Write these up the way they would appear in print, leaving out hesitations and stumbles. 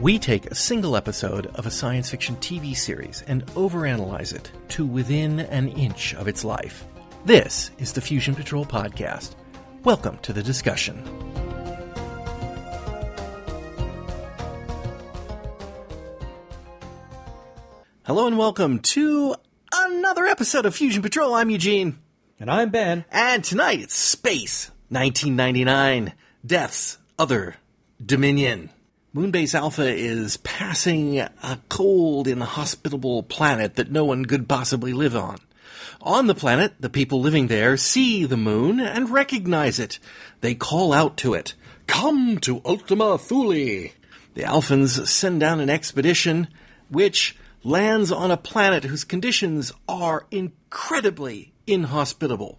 We take a single episode of a science fiction TV series and overanalyze it to within an inch of its life. This is the Fusion Patrol Podcast. Welcome to the discussion. Hello and welcome to another episode of Fusion Patrol. I'm Eugene. And I'm Ben. And tonight it's Space 1999. Death's Other Dominion. Moonbase Alpha is passing a cold, inhospitable planet that no one could possibly live on. On the planet, the people living there see the moon and recognize it. They call out to it, "Come to Ultima Thule!" The Alphans send down an expedition which lands on a planet whose conditions are incredibly inhospitable.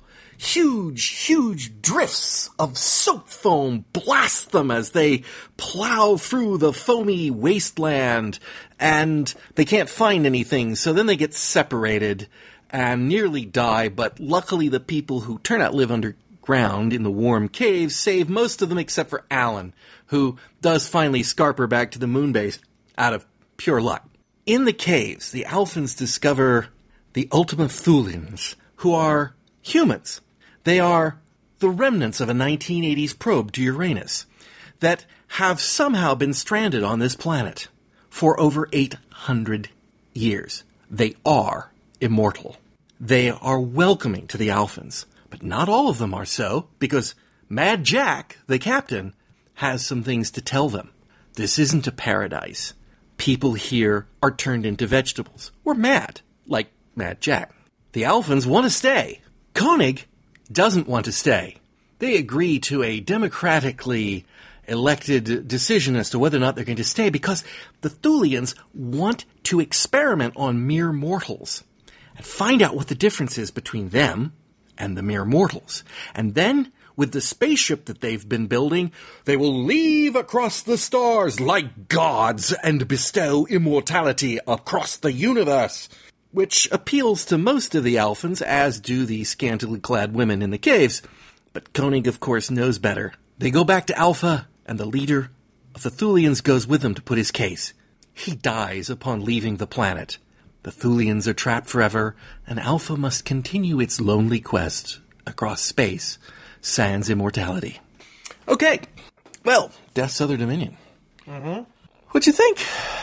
Huge drifts of soap foam blast them as they plow through the foamy wasteland, and they can't find anything, so then they get separated and nearly die, but luckily the people who turn out to live underground in the warm caves save most of them except for Alan, who does finally scarper back to the moon base out of pure luck. In the caves, the Alphans discover the Ultima Thulians, who are humans. They are the remnants of a 1980s probe to Uranus that have somehow been stranded on this planet for over 800 years. They are immortal. They are welcoming to the Alphans, but not all of them are so, because Mad Jack, the captain, has some things to tell them. This isn't a paradise. People here are turned into vegetables. We're mad, like Mad Jack. The Alphans want to stay. Koenig doesn't want to stay. They agree to a democratically elected decision as to whether or not they're going to stay because the Thulians want to experiment on mere mortals and find out what the difference is between them and the mere mortals. And then, with the spaceship that they've been building, they will leave across the stars like gods and bestow immortality across the universe, which appeals to most of the Alphans, as do the scantily clad women in the caves. But Koenig, of course, knows better. They go back to Alpha, and the leader of the Thulians goes with them to put his case. He dies upon leaving the planet. The Thulians are trapped forever, and Alpha must continue its lonely quest across space, sans immortality. Okay, well, Death's Other Dominion. Mm-hmm. What'd you think?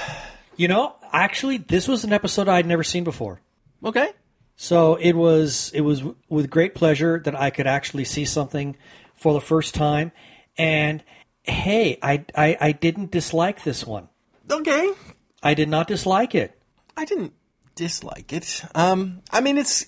You know, actually, this was an episode I'd never seen before. Okay. So it was with great pleasure that I could actually see something for the first time. And, hey, I didn't dislike this one. Okay. I did not dislike it. I didn't dislike it. I mean, it's...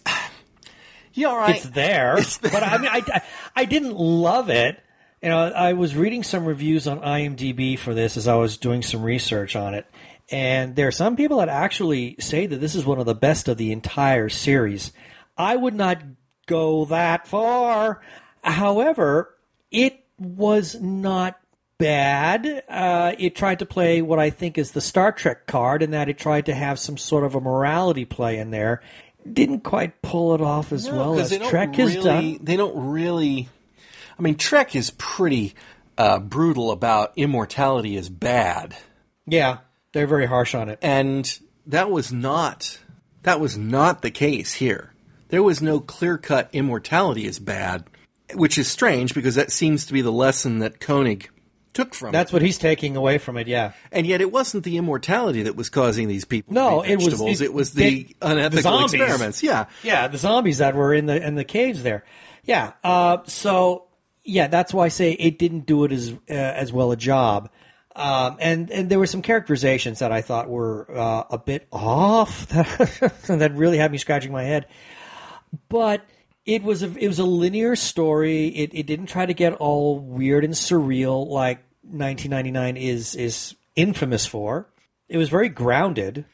Yeah, all right. It's there. But, I mean, I didn't love it. You know, I was reading some reviews on IMDb for this as I was doing some research on it. And there are some people that actually say that this is one of the best of the entire series. I would not go that far. However, it was not bad. It tried to play what I think is the Star Trek card, in that it tried to have some sort of a morality play in there. Didn't quite pull it off as well as Trek has done. They don't really... I mean, Trek is pretty brutal about immortality is bad. Yeah. They're very harsh on it. And that was not the case here. There was no clear-cut immortality is bad, which is strange because that seems to be the lesson that Koenig took from it. That's what he's taking away from it, yeah. And yet it wasn't the immortality that was causing these people to be vegetables. It was the unethical experiments. Yeah. Yeah, the zombies that were in the caves there. Yeah. So, yeah, that's why I say it didn't do it as well a job. And there were some characterizations that I thought were a bit off that really had me scratching my head. But it was a linear story. It didn't try to get all weird and surreal like 1999 is infamous for. It was very grounded.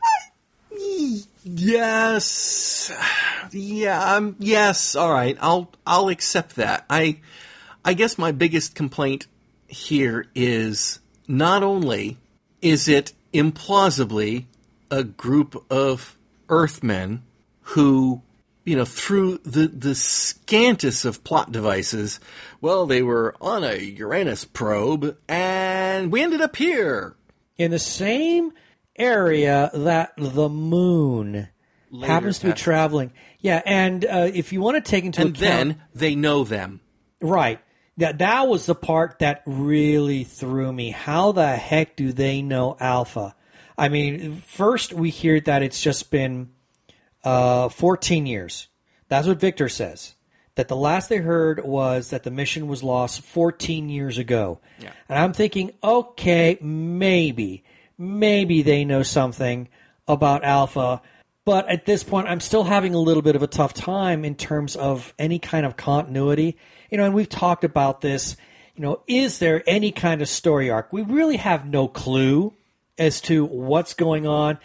Yes. Yeah. Yes. All right. I'll accept that. I guess my biggest complaint here is, not only is it implausibly a group of Earthmen who, you know, through the scantest of plot devices, well, they were on a Uranus probe, and we ended up here. in the same area that the moon happens to be traveling. Yeah, and if you want to take into account... And then they know them. Right. That was the part that really threw me. How the heck do they know Alpha? I mean, first we hear that it's just been 14 years. That's what Victor says. That the last they heard was that the mission was lost 14 years ago. Yeah. And I'm thinking, okay, maybe they know something about Alpha. But at this point, I'm still having a little bit of a tough time in terms of any kind of continuity. And we've talked about this. Is there any kind of story arc? We really have no clue as to what's going on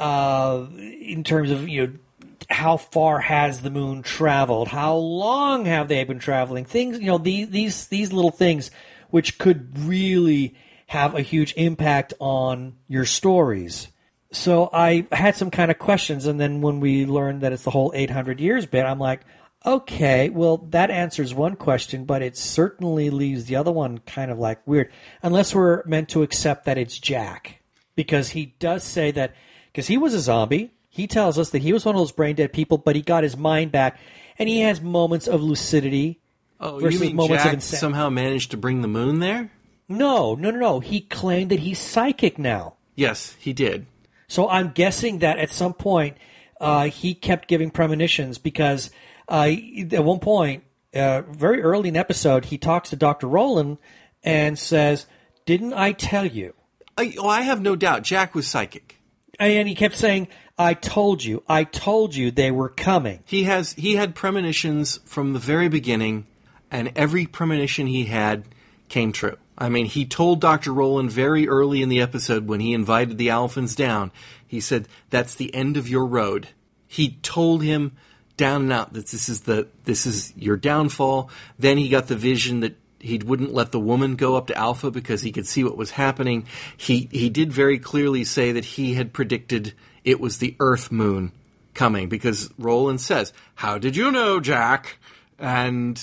in terms of, how far has the moon traveled? How long have they been traveling? Things, these little things which could really have a huge impact on your stories. So I had some kind of questions, and then when we learned that it's the whole 800 years bit, I'm like, okay, well, that answers one question, but it certainly leaves the other one kind of like weird, unless we're meant to accept that it's Jack, because he does say that, because he was a zombie, he tells us that he was one of those brain-dead people, but he got his mind back, and he has moments of lucidity versus you mean moments Jack of insanity. Somehow managed to bring the moon there? No. He claimed that he's psychic now. Yes, he did. So I'm guessing that at some point he kept giving premonitions because at one point, very early in the episode, he talks to Dr. Roland and says, "Didn't I tell you?" I have no doubt Jack was psychic. And he kept saying, I told you they were coming. He had premonitions from the very beginning, and every premonition he had came true. I mean, he told Dr. Roland very early in the episode when he invited the Alphans down, he said, "That's the end of your road." He told him down and out that this is your downfall. Then he got the vision that he wouldn't let the woman go up to Alpha because he could see what was happening. He did very clearly say that he had predicted it was the Earth moon coming, because Roland says, "How did you know, Jack?" And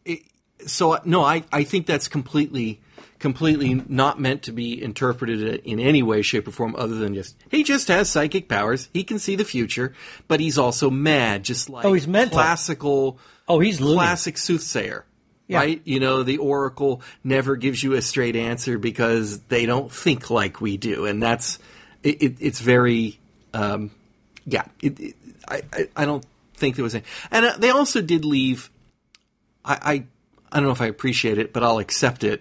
I think that's completely not meant to be interpreted in any way, shape, or form other than he just has psychic powers. He can see the future, but he's also mad, just like he's mental. He's classic soothsayer. Yeah. Right? The Oracle never gives you a straight answer because they don't think like we do. And that's, it's very, I don't think there was any. And they also did leave, I don't know if I appreciate it, but I'll accept it.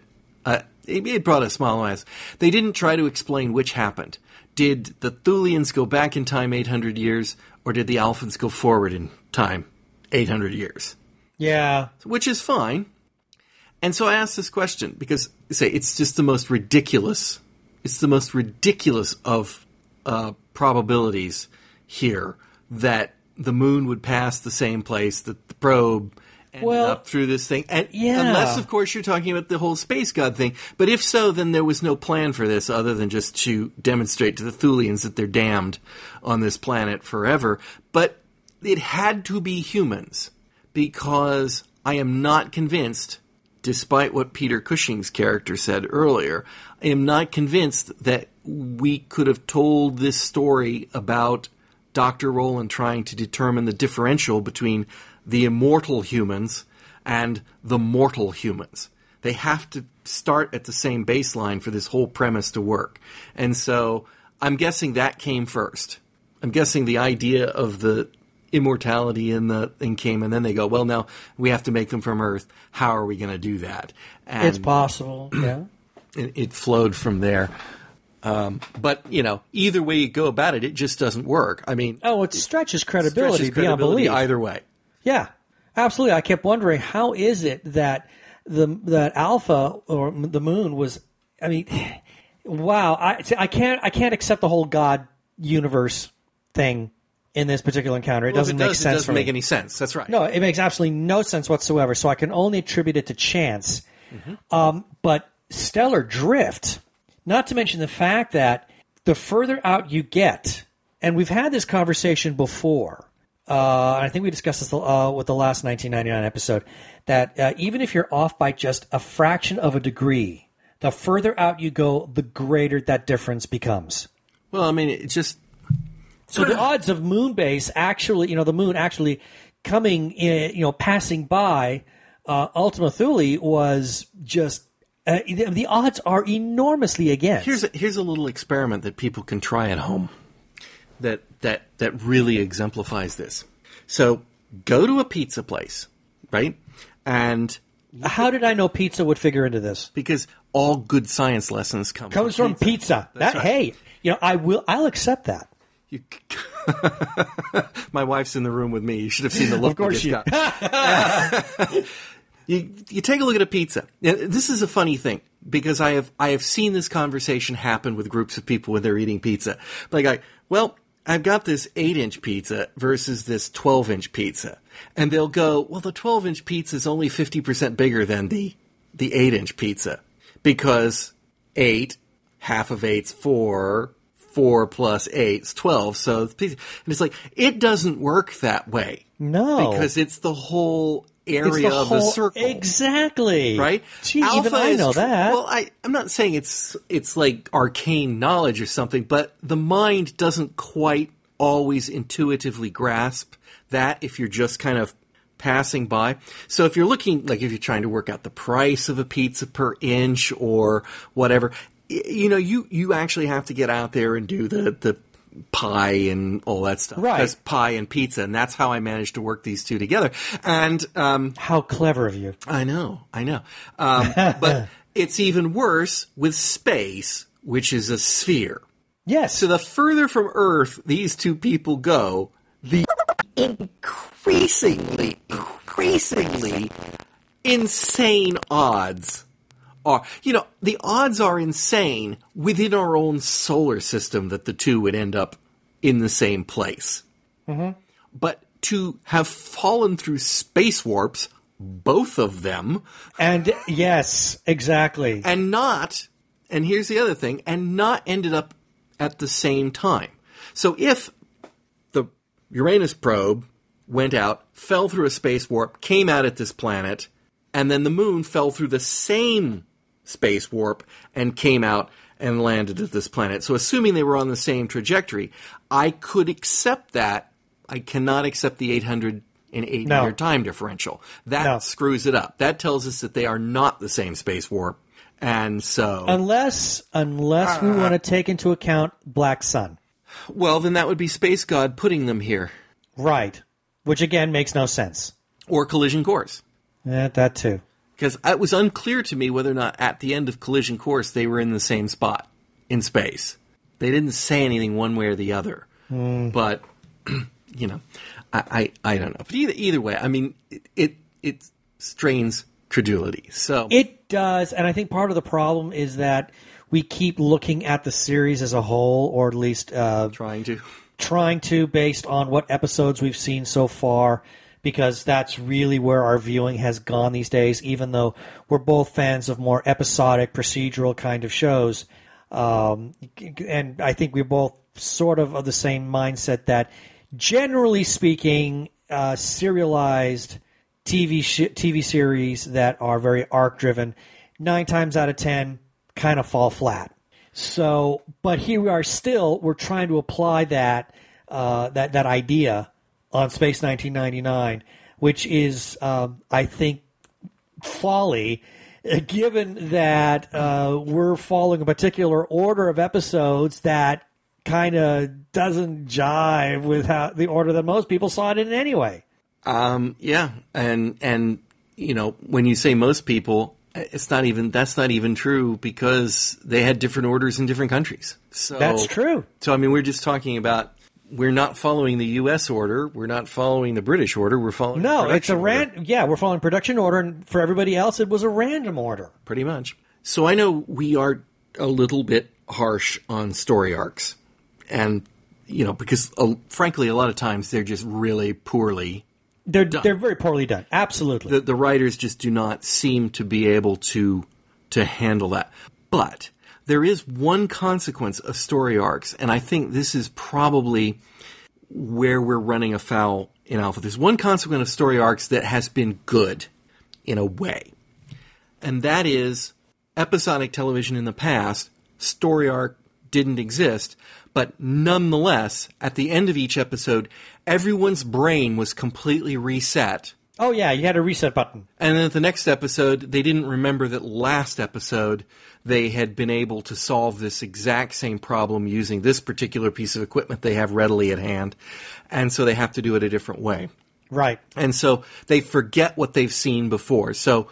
It brought a smile on my eyes. They didn't try to explain which happened. Did the Thulians go back in time 800 years, or did the Alphans go forward in time 800 years? Yeah. Which is fine. And so I asked this question because, it's just the most ridiculous. It's the most ridiculous of probabilities here that the moon would pass the same place that the probe ended up through this thing. And unless, of course, you're talking about the whole space god thing. But if so, then there was no plan for this other than just to demonstrate to the Thulians that they're damned on this planet forever. But it had to be humans, because I am not convinced, despite what Peter Cushing's character said earlier, I am not convinced that we could have told this story about Dr. Roland trying to determine the differential between the immortal humans and the mortal humans. They have to start at the same baseline for this whole premise to work. And so I'm guessing that came first. I'm guessing the idea of the immortality in the thing came, and then they go, well, now we have to make them from Earth. How are we going to do that? And it's possible, yeah. It flowed from there. But, either way you go about it, it just doesn't work. I mean... it stretches credibility beyond belief. Either way. Yeah, absolutely. I kept wondering, how is it that that Alpha, or the moon, was... I mean, wow. I can't accept the whole God universe thing in this particular encounter. It doesn't make sense for me. It doesn't make any sense. That's right. No, it makes absolutely no sense whatsoever. So I can only attribute it to chance. Mm-hmm. But stellar drift, not to mention the fact that the further out you get, and we've had this conversation before, I think we discussed this with the last 1999 episode, that even if you're off by just a fraction of a degree, the further out you go, the greater that difference becomes. Well, I mean, it's just... So the odds of Moonbase actually, the moon actually coming in, passing by Ultima Thule was just... the odds are enormously against. Here's a little experiment that people can try at home that really exemplifies this. So go to a pizza place, right? And how did I know pizza would figure into this? Because all good science lessons comes from pizza. That's right. Hey, I'll accept that. My wife's in the room with me. You should have seen the look. Of course, you You take a look at a pizza. This is a funny thing because I have seen this conversation happen with groups of people when they're eating pizza. Like, I've got this 8-inch pizza versus this 12-inch pizza, and they'll go, well, the 12-inch pizza is only 50% bigger than the 8-inch pizza because 8, half of 8's 4. 4 plus 8 is 12. So and it's like, it doesn't work that way. No, because it's the whole area of the circle. Exactly. Right? Gee, even I know that. Well, I'm not saying it's like arcane knowledge or something, but the mind doesn't quite always intuitively grasp that if you're just kind of passing by. So if you're looking, like if you're trying to work out the price of a pizza per inch or whatever, you actually have to get out there and do the pie and all that stuff. Right. That's pie and pizza, and that's how I managed to work these two together. And how clever of you. I know. But it's even worse with space, which is a sphere. Yes. So the further from Earth these two people go, the increasingly insane odds are. The odds are insane within our own solar system that the two would end up in the same place. Mm-hmm. But to have fallen through space warps, both of them. And yes, exactly. And here's the other thing, and not ended up at the same time. So if the Uranus probe went out, fell through a space warp, came out at this planet, and then the moon fell through the same space warp and came out and landed at this planet. So assuming they were on the same trajectory, I could accept that. I cannot accept the 880-year time differential. That screws it up. That tells us that they are not the same space warp. And so... Unless we want to take into account Black Sun. Well, then that would be Space God putting them here. Right. Which, again, makes no sense. Or collision course. That too. Because it was unclear to me whether or not at the end of collision course they were in the same spot in space. They didn't say anything one way or the other. But, I don't know. But either way, I mean, it strains credulity. So it does, and I think part of the problem is that we keep looking at the series as a whole, or at least trying to, based on what episodes we've seen so far, because that's really where our viewing has gone these days, even though we're both fans of more episodic, procedural kind of shows. And I think we're both sort of the same mindset that, generally speaking, serialized TV series that are very arc-driven, 9 times out of 10 kind of fall flat. So, but here we are still, we're trying to apply that idea on Space 1999, which is, I think, folly, given that we're following a particular order of episodes that kind of doesn't jive with how the order that most people saw it in anyway. Yeah, and when you say most people, that's not even true because they had different orders in different countries. So that's true. So I mean, we're just talking about. We're not following the U.S. order. We're not following the British order. We're following it's a we're following production order, and for everybody else, it was a random order. Pretty much. So I know we are a little bit harsh on story arcs, and because frankly, a lot of times they're just really poorly. They're very poorly done. Absolutely. The writers just do not seem to be able to handle that. But there is one consequence of story arcs, and I think this is probably where we're running afoul in Alpha. There's one consequence of story arcs that has been good in a way, and that is episodic television in the past, story arc didn't exist, but nonetheless, at the end of each episode, everyone's brain was completely reset. Oh, yeah, you had a reset button. And then at the next episode, they didn't remember that last episode they had been able to solve this exact same problem using this particular piece of equipment they have readily at hand. And so they have to do it a different way. Right. And so they forget what they've seen before. So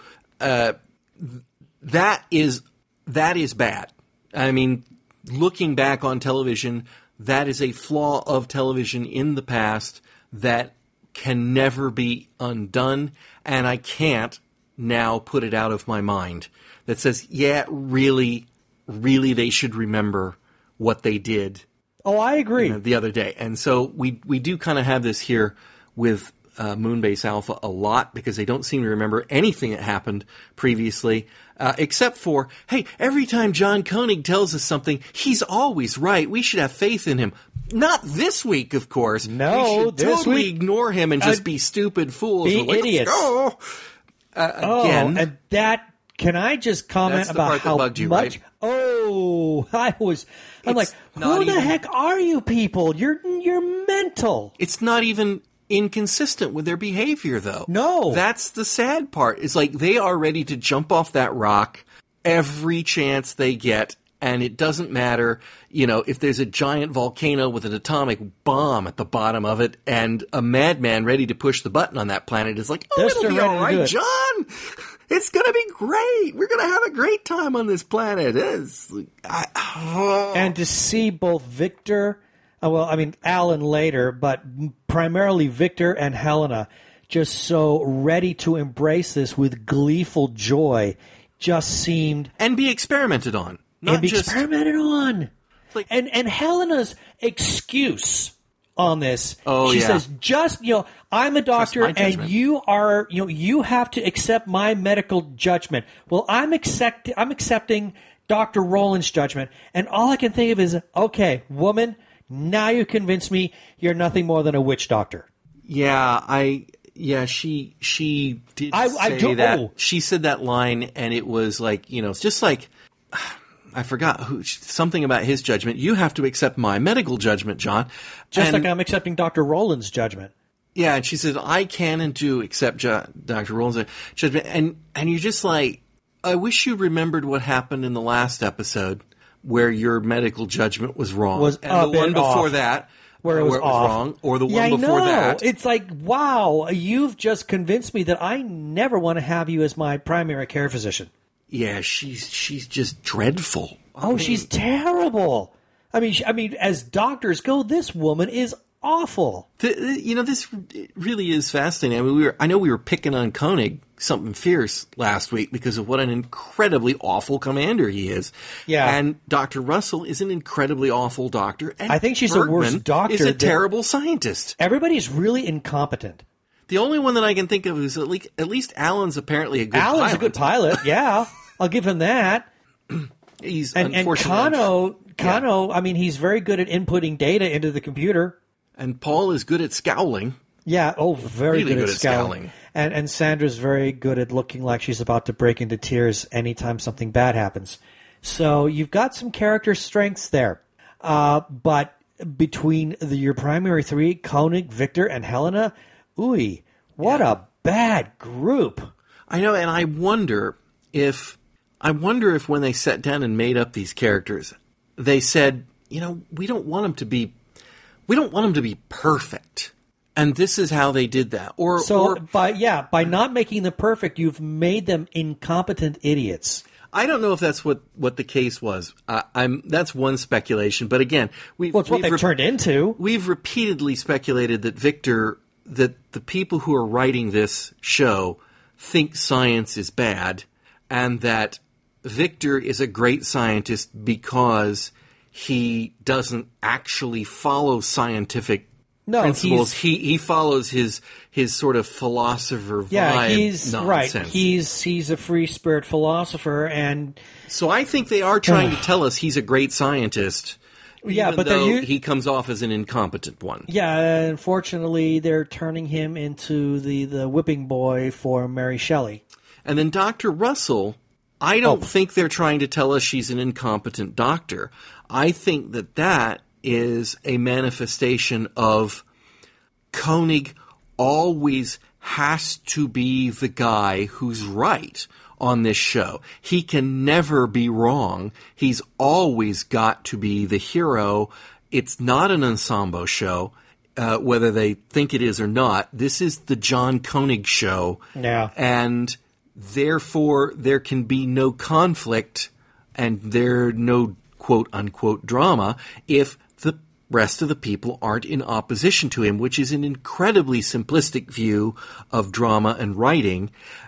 that is bad. I mean, looking back on television, that is a flaw of television in the past that can never be undone, and I can't now put it out of my mind. That says, yeah, really, really they should remember what they did. Oh, I agree. The other day. And so we do kind of have this here with Moonbase Alpha a lot, because they don't seem to remember anything that happened previously, except for, hey, every time John Koenig tells us something, he's always right. We should have faith in him. Not this week, of course. No, we should this totally week, ignore him and just be stupid fools. be Like, idiots. Again. And that, can I just comment That's the about part that how bugged you, much? right? Oh, I'm like, not who the even- heck are you people? You're mental. It's not even inconsistent with their behavior, though. No. That's the sad part. It's like they are ready to jump off that rock every chance they get, and it doesn't matter, if there's a giant volcano with an atomic bomb at the bottom of it, and a madman ready to push the button on that planet is like, They're it'll still be ready all to do right, it. John! It's gonna be great! We're gonna have a great time on this planet! And to see both Victor, Alan later, but primarily Victor and Helena, just so ready to embrace this with gleeful joy, just seemed... And be experimented on. Not and be just... experimented on. Like- And Helena's excuse on this, Oh, she yeah. says, I'm a doctor my and judgment. you are, you have to accept my medical judgment. Well, I'm accepting Dr. Rowland's judgment, and all I can think of is, okay, woman, now you convince me you're nothing more than a witch doctor. She did I say do- that. oh. She said that line, and it was like, it's just like, I forgot something about his judgment. You have to accept my medical judgment, John. Just And- like I'm accepting Dr. Rowland's judgment. Yeah, and she said, I can and do accept Dr. Rowland's judgment. And you're just like, I wish you remembered what happened in the last episode where your medical judgment was wrong. Was and a the one bit before off. that, Where it was off. wrong, or the Yeah, one I before know. that. It's like, wow, you've just convinced me that I never want to have you as my primary care physician. Yeah, she's just dreadful. Oh, she's terrible. I mean, as doctors go, this woman is awful. This really is fascinating. I mean, I know we were picking on Koenig something fierce last week because of what an incredibly awful commander he is. Yeah. And Dr. Russell is an incredibly awful doctor. And I think she's a worse Bergman doctor is a than- terrible scientist. Everybody's really incompetent. The only one that I can think of is at least Alan's apparently a good pilot. Alan's a good pilot, yeah. I'll give him that. He's And unfortunately... Kano, I mean, he's very good at inputting data into the computer. And Paul is good at scowling. Yeah, very Really good at scowling. And Sandra's very good at looking like she's about to break into tears anytime something bad happens. So you've got some character strengths there. But between your primary three, Koenig, Victor, and Helena, ooh, what a bad group. I know, and I wonder if when they sat down and made up these characters, they said, we don't want them to be perfect. And this is how they did that. By not making them perfect, you've made them incompetent idiots. I don't know if that's what the case was. That's one speculation. But again, It's what they've turned into. We've repeatedly speculated that that the people who are writing this show think science is bad, and that Victor is a great scientist because he doesn't actually follow scientific principles. He follows his sort of philosopher vibe he's nonsense. right. He's a free spirit philosopher, and So I think they are trying to tell us he's a great scientist. Yeah, even but though he comes off as an incompetent one. yeah, unfortunately, they're turning him into the whipping boy for Mary Shelley. And then Dr. Russell, I don't think they're trying to tell us she's an incompetent doctor. I think that is a manifestation of Koenig always has to be the guy who's right on this show. He can never be wrong. He's always got to be the hero. It's not an ensemble show, whether they think it is or not. This is the John Koenig show. Yeah. And therefore, there can be no conflict and there no quote-unquote drama if the rest of the people aren't in opposition to him, which is an incredibly simplistic view of drama and writing,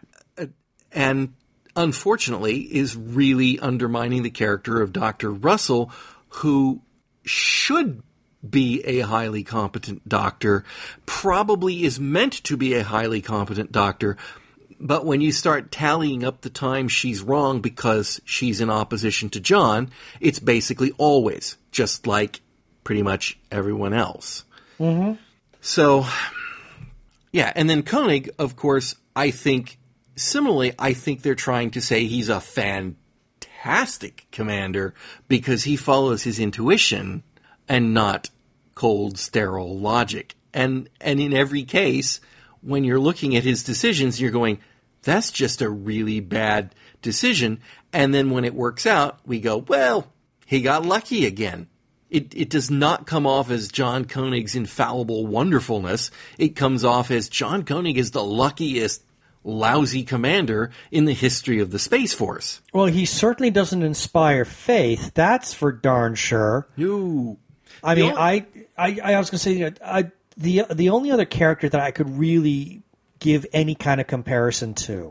and unfortunately is really undermining the character of Dr. Russell, who should be a highly competent doctor, probably is meant to be a highly competent doctor, but when you start tallying up the time she's wrong because she's in opposition to John, it's basically always, just like pretty much everyone else. Mm-hmm. So, yeah, and then Koenig, of course, I think they're trying to say he's a fantastic commander because he follows his intuition and not cold, sterile logic. And in every case, when you're looking at his decisions, you're going, that's just a really bad decision. And then when it works out, we go, well, he got lucky again. It does not come off as John Koenig's infallible wonderfulness. It comes off as John Koenig is the luckiest lousy commander in the history of the Space Force. Well, he certainly doesn't inspire faith. That's for darn sure. No. I mean, I was going to say, the only other character that I could really give any kind of comparison to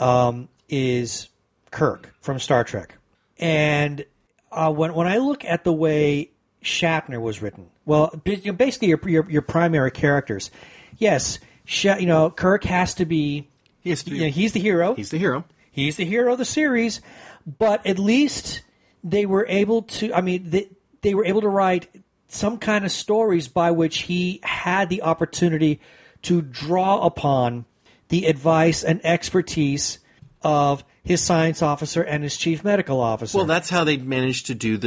is Kirk from Star Trek. And when I look at the way Shatner was written, well, basically your primary characters, yes, Kirk has to be. He's the hero. He's the hero. He's the hero of the series, but at least they were able to. I mean, they were able to write some kind of stories by which he had the opportunity to draw upon the advice and expertise of his science officer and his chief medical officer. Well, that's how they managed to do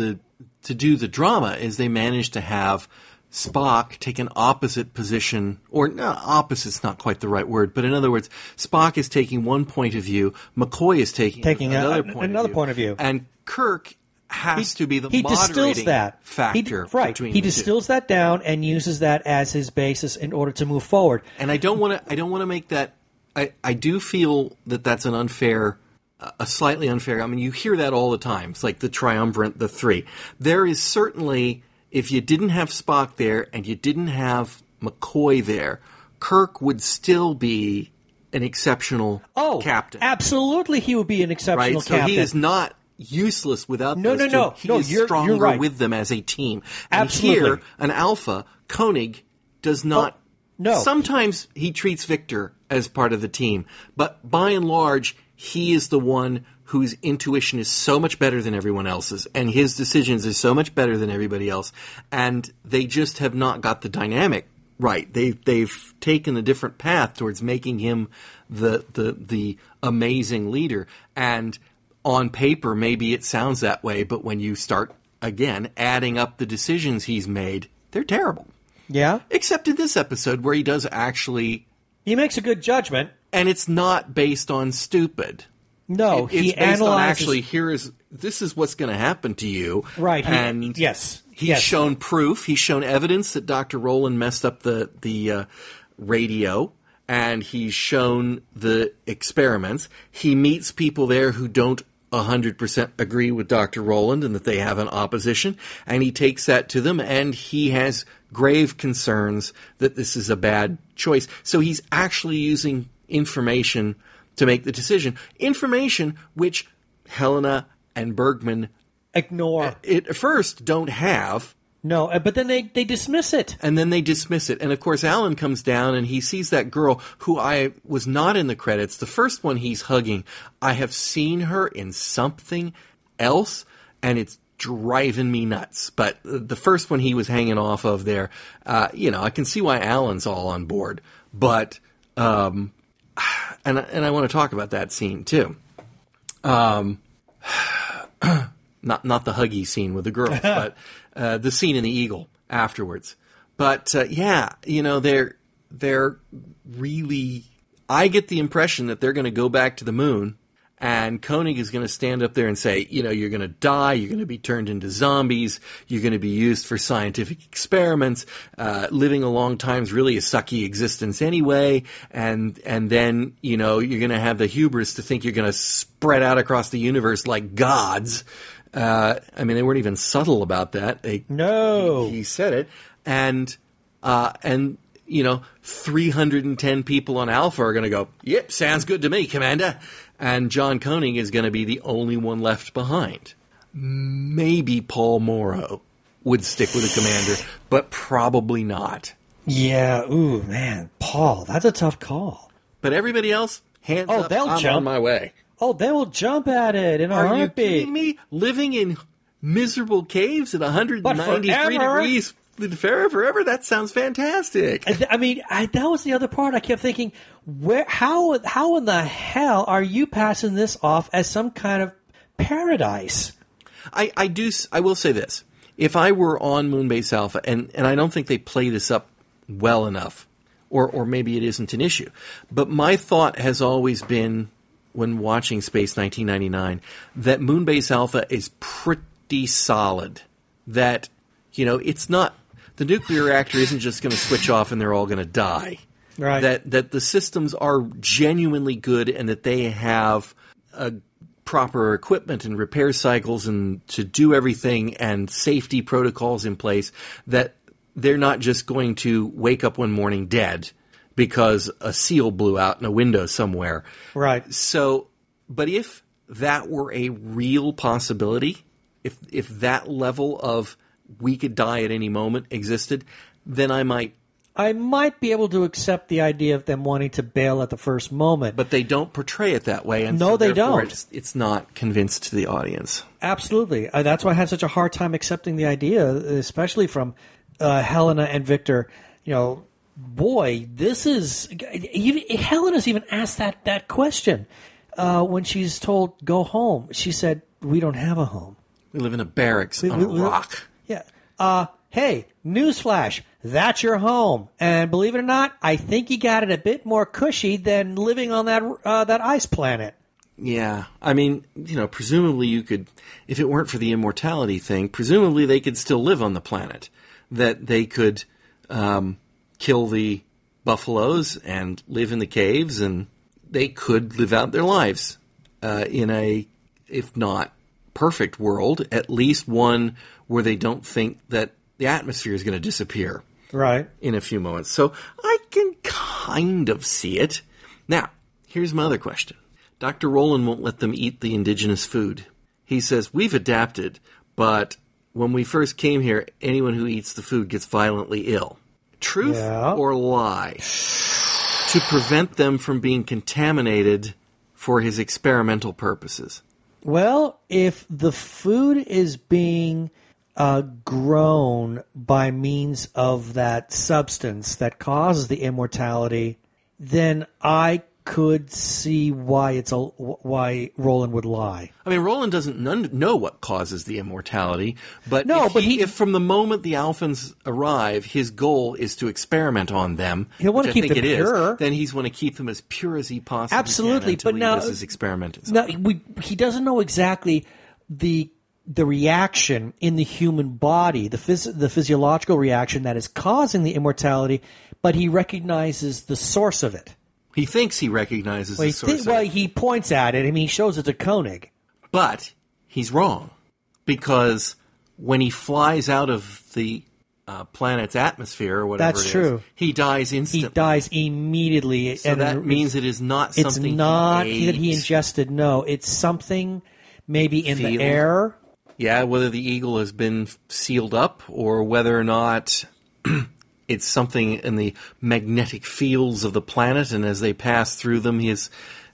the drama. Is they managed to have Spock take an opposite position, or no, opposite's not quite the right word, but in other words, Spock is taking one point of view, McCoy is taking another point of view, and Kirk has to be the moderating factor. He distills that down and uses that as his basis in order to move forward. And I don't want to make that. I do feel that that's an unfair. A slightly unfair. I mean, you hear that all the time. It's like the triumvirate, the three. There is certainly, if you didn't have Spock there and you didn't have McCoy there, Kirk would still be an exceptional captain. Absolutely, he would be an exceptional captain. So he is not useless without those two. No. He is stronger you're right. with them as a team. And absolutely. Here, an alpha, Koenig, does not. No. Sometimes he treats Victor as part of the team, but by and large, he is the one whose intuition is so much better than everyone else's, and his decisions are so much better than everybody else, and they just have not got the dynamic right. They've taken a different path towards making him the amazing leader, and on paper, maybe it sounds that way, but when you start, again, adding up the decisions he's made, they're terrible. Yeah? Except in this episode where he does actually... He makes a good judgment. And it's not based on stupid. No, it's based on actually, this is what's going to happen to you. Right. He's shown proof. He's shown evidence that Dr. Rowland messed up the radio, and he's shown the experiments. He meets people there who don't 100% agree with Dr. Rowland and that they have an opposition, and he takes that to them, and he has grave concerns that this is a bad choice. So he's actually using information to make the decision. Information which Helena and Bergman ignore. At first don't have. No, but then they dismiss it. And then they dismiss it. And of course Alan comes down and he sees that girl who I was not in the credits. The first one he's hugging. I have seen her in something else and it's driving me nuts. But the first one he was hanging off of there, I can see why Alan's all on board. But, and I want to talk about that scene too. Not the huggy scene with the girls, but the scene in the Eagle afterwards. But they're really. I get the impression that they're going to go back to the moon, and Koenig is going to stand up there and say, you're going to die, you're going to be turned into zombies, you're going to be used for scientific experiments. Living a long time is really a sucky existence anyway, and then you're going to have the hubris to think you're going to spread out across the universe like gods. They weren't even subtle about that. No. He said it. And 310 people on Alpha are going to go, yep, sounds good to me, Commander. And John Koenig is going to be the only one left behind. Maybe Paul Morrow would stick with the Commander, but probably not. Yeah, ooh, man, Paul, that's a tough call. But everybody else, hands up, I'm on my way. Oh, they will jump at it in a heartbeat. Are you kidding me? Living in miserable caves at 193 degrees forever? That sounds fantastic. That was the other part. I kept thinking, how in the hell are you passing this off as some kind of paradise? I will say this. If I were on Moonbase Alpha, and I don't think they play this up well enough, or maybe it isn't an issue, but my thought has always been, when watching Space 1999, that Moonbase Alpha is pretty solid. That, it's not, the nuclear reactor isn't just going to switch off and they're all going to die. Right. That the systems are genuinely good, and that they have proper equipment and repair cycles and to do everything, and safety protocols in place, that they're not just going to wake up one morning dead because a seal blew out in a window somewhere. Right. So, but if that were a real possibility, if that level of we could die at any moment existed, then I might be able to accept the idea of them wanting to bail at the first moment. But they don't portray it that way. And no, so they don't. It's not convinced to the audience. Absolutely. That's why I had such a hard time accepting the idea, especially from Helena and Victor. Boy, this is... Helena's even asked that question when she's told, go home. She said, we don't have a home. We live in a barracks on a rock. Yeah. Hey, newsflash, that's your home. And believe it or not, I think you got it a bit more cushy than living on that ice planet. Yeah. Presumably you could, if it weren't for the immortality thing, presumably they could still live on the planet. That they could kill the buffaloes and live in the caves, and they could live out their lives in a, if not perfect world, at least one where they don't think that the atmosphere is going to disappear in a few moments. So I can kind of see it. Now, here's my other question. Dr. Roland won't let them eat the indigenous food. He says, we've adapted, but when we first came here, anyone who eats the food gets violently ill. Truth or lie? To prevent them from being contaminated for his experimental purposes. Well, if the food is being grown by means of that substance that causes the immortality, then I could see why why Roland would lie. Roland doesn't know what causes the immortality, but if from the moment the Alphans arrive, his goal is to experiment on them, he'll want to keep them pure. Then he's want to keep them as pure as he possibly Absolutely, can until but now he does his experiment. Now he doesn't know exactly the reaction in the human body, the physiological reaction that is causing the immortality, but he recognizes the source of it. He thinks he recognizes the source of it. He points at it. He shows it to Koenig. But he's wrong, because when he flies out of the planet's atmosphere or whatever That's true. He dies instantly. He dies immediately. So that means it is not something It's not he that he ingested. No, it's something maybe in the air. Yeah, whether the Eagle has been sealed up or whether or not it's something in the magnetic fields of the planet, and as they pass through them, it's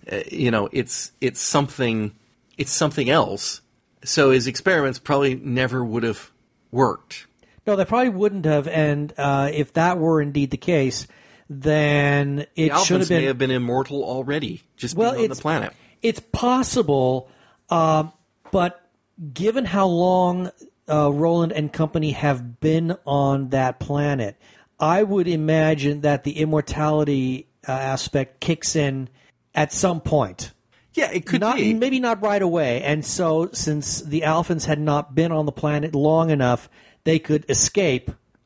something else. So his experiments probably never would have worked. No, they probably wouldn't have. And if that were indeed the case, then it should have been. May have been immortal already, just being on the planet. It's possible, but given how long Roland and company have been on that planet, I would imagine that the immortality aspect kicks in at some point. Yeah, it could be. Maybe not right away. And so since the Alphans had not been on the planet long enough, they could escape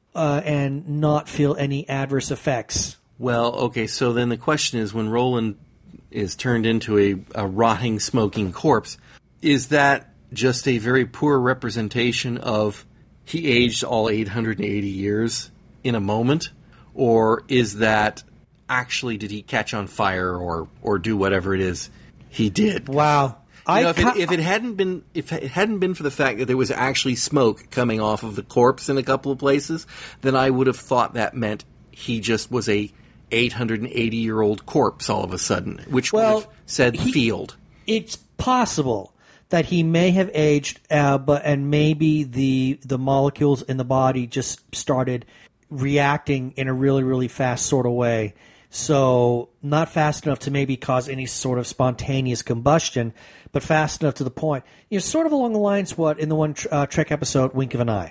and not feel any adverse effects. Well, okay, so then the question is, when Roland is turned into a rotting, smoking corpse, is that just a very poor representation of he aged all 880 years in a moment? Or is that actually, did he catch on fire or do whatever it is he did? Wow. If it hadn't been for the fact that there was actually smoke coming off of the corpse in a couple of places, then I would have thought that meant he just was a 880-year-old corpse all of a sudden, which would have said field. It's possible that he may have aged, and maybe the molecules in the body just started reacting in a really, really fast sort of way. So not fast enough to maybe cause any sort of spontaneous combustion, but fast enough to the point, sort of along the lines what in the one Trek episode, Wink of an Eye,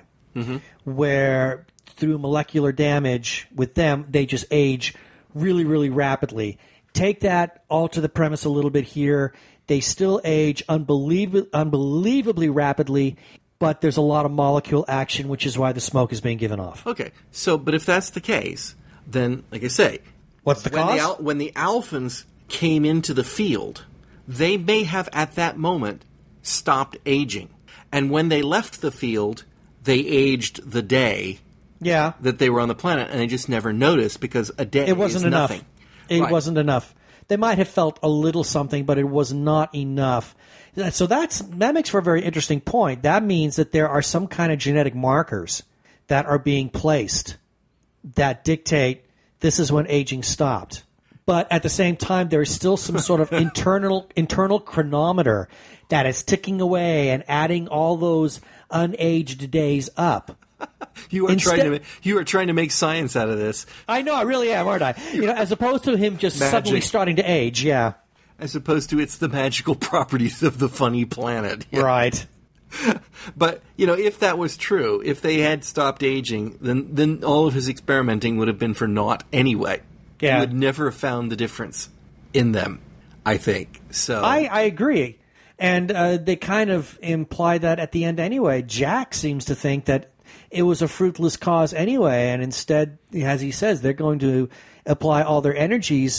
where through molecular damage with them, they just age really, really rapidly. Take that, alter the premise a little bit here. They still age unbelievably rapidly, but there's a lot of molecule action, which is why the smoke is being given off. Okay, but if that's the case, then, like I say, what's the cause? When the Alphans came into the field, they may have at that moment stopped aging. And when they left the field, they aged the day that they were on the planet, and they just never noticed because a day is nothing. It wasn't enough. They might have felt a little something, but it was not enough. So that makes for a very interesting point. That means that there are some kind of genetic markers that are being placed that dictate this is when aging stopped. But at the same time, there is still some sort of internal chronometer that is ticking away and adding all those unaged days up. You are trying to make science out of this. I know, I really am, aren't I? As opposed to him just suddenly starting to age, yeah. As opposed to it's the magical properties of the funny planet. Yeah. Right. But, if that was true, if they had stopped aging, then all of his experimenting would have been for naught anyway. Yeah. He would never have found the difference in them, I think. So I agree. And they kind of imply that at the end anyway. Jack seems to think that it was a fruitless cause anyway, and instead, as he says, they're going to apply all their energies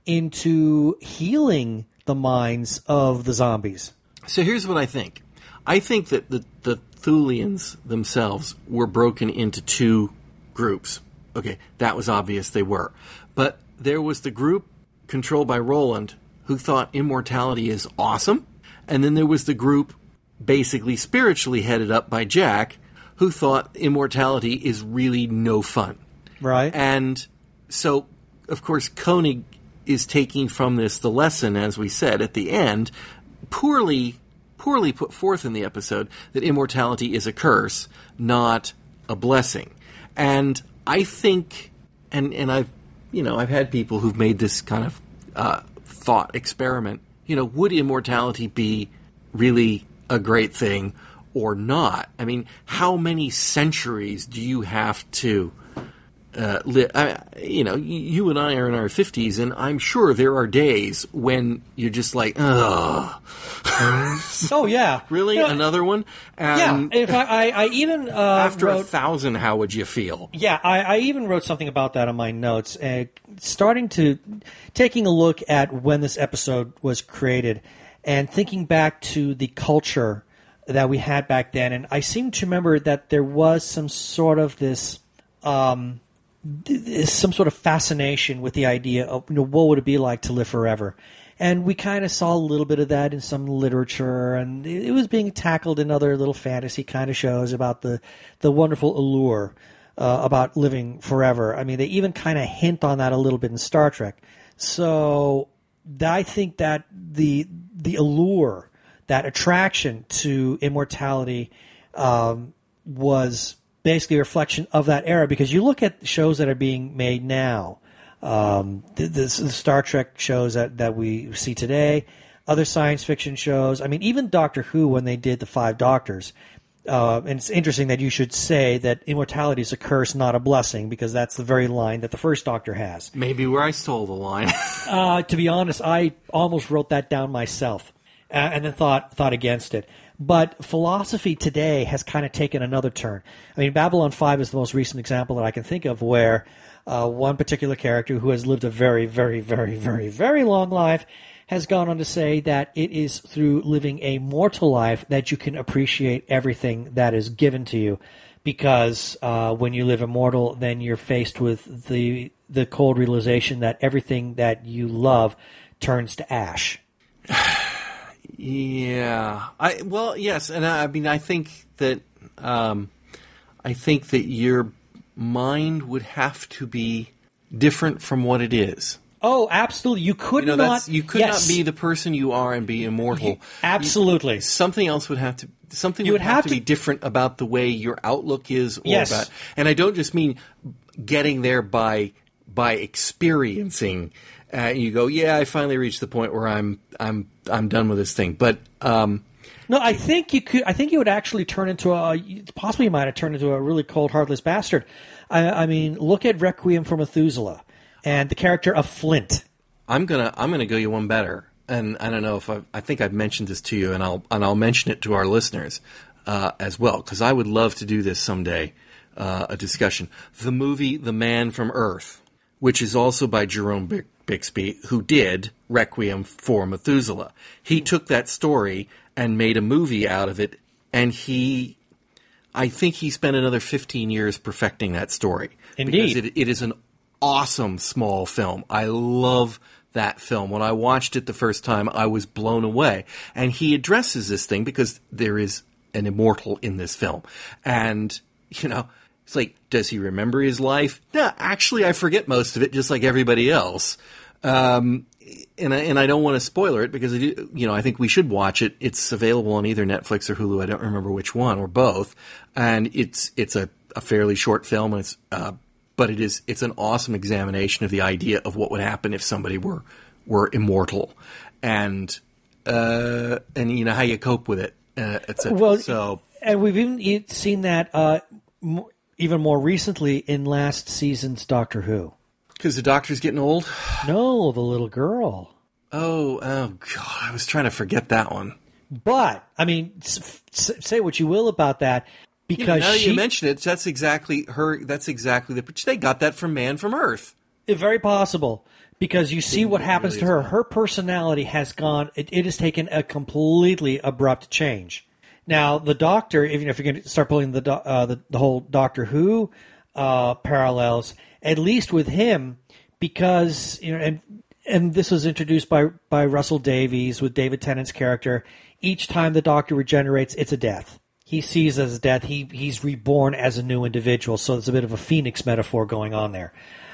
into healing the minds of the zombies. So here's what I think. I think that the Thulians themselves were broken into two groups. Okay, that was obvious they were. But there was the group controlled by Roland who thought immortality is awesome, and then there was the group basically spiritually headed up by Jack who thought immortality is really no fun. Right. And so, of course, Koenig is taking from this the lesson, as we said at the end, poorly put forth in the episode, that immortality is a curse, not a blessing. And I think, and I've had people who've made this kind of thought experiment, would immortality be really a great thing or not? I mean, how many centuries do you have to live? You and I are in our 50s, and I'm sure there are days when you're just like, ugh. Oh, yeah. Really? Another one? Yeah. If I even after 1,000, how would you feel? Yeah, I even wrote something about that on my notes. Taking a look at when this episode was created and thinking back to the culture that we had back then, and I seem to remember that there was some sort of this, some sort of fascination with the idea of what would it be like to live forever, and we kind of saw a little bit of that in some literature, and it was being tackled in other little fantasy kind of shows about the wonderful allure about living forever. I mean, they even kind of hint on that a little bit in Star Trek. So I think that the allure, that attraction to immortality was basically a reflection of that era, because you look at shows that are being made now, the Star Trek shows that we see today, other science fiction shows. I mean, even Doctor Who, when they did the Five Doctors, and it's interesting that you should say that immortality is a curse, not a blessing, because that's the very line that the first Doctor has. Maybe where I stole the line. To be honest, I almost wrote that down myself, and then thought against it. But philosophy today has kind of taken another turn. I mean, Babylon 5 is the most recent example that I can think of where one particular character who has lived a very, very, very, very, very long life has gone on to say that it is through living a mortal life that you can appreciate everything that is given to you. Because when you live immortal, then you're faced with the cold realization that everything that you love turns to ash. Yeah. Yes, and I mean, I think that your mind would have to be different from what it is. Oh, absolutely. You could not. You could not be the person you are and be immortal. Absolutely. Something else would have to. Something would have to be different about the way your outlook is. About, and I don't just mean getting there by experiencing. You go, I finally reached the point where I'm done with this thing. But no, I think you could. I think you would actually turn into possibly you might have turned into a really cold, heartless bastard. I mean, look at Requiem for Methuselah and the character of Flint. I'm gonna go you one better, and I don't know if I think I've mentioned this to you, and I'll mention it to our listeners as well, because I would love to do this someday, a discussion. The movie The Man from Earth, which is also by Jerome Bixby, who did Requiem for Methuselah. He took that story and made a movie out of it, and I think he spent another 15 years perfecting that story. Indeed. Because it is an awesome small film. I love that film. When I watched it the first time, I was blown away. And he addresses this thing because there is an immortal in this film. And, it's like, does he remember his life? No, actually, I forget most of it, just like everybody else. And I don't want to spoiler it because I think we should watch it. It's available on either Netflix or Hulu. I don't remember which one, or both. And it's a fairly short film, and but it's an awesome examination of the idea of what would happen if somebody were immortal, and how you cope with it, etc. Well, and we've even seen that even more recently in last season's Doctor Who. Because the Doctor's getting old? No, the little girl. Oh, God! I was trying to forget that one. But I mean, say what you will about that. Because now that you mention it, that's exactly her. That's exactly they got that from Man from Earth. Very possible, because you see what happens to her. Her personality has gone. It has taken a completely abrupt change. Now, the Doctor, if you're going to start pulling the whole Doctor Who parallels, at least with him, because and this was introduced by Russell Davies with David Tennant's character. Each time the Doctor regenerates, it's a death. He sees as death. He's reborn as a new individual. So there's a bit of a phoenix metaphor going on there.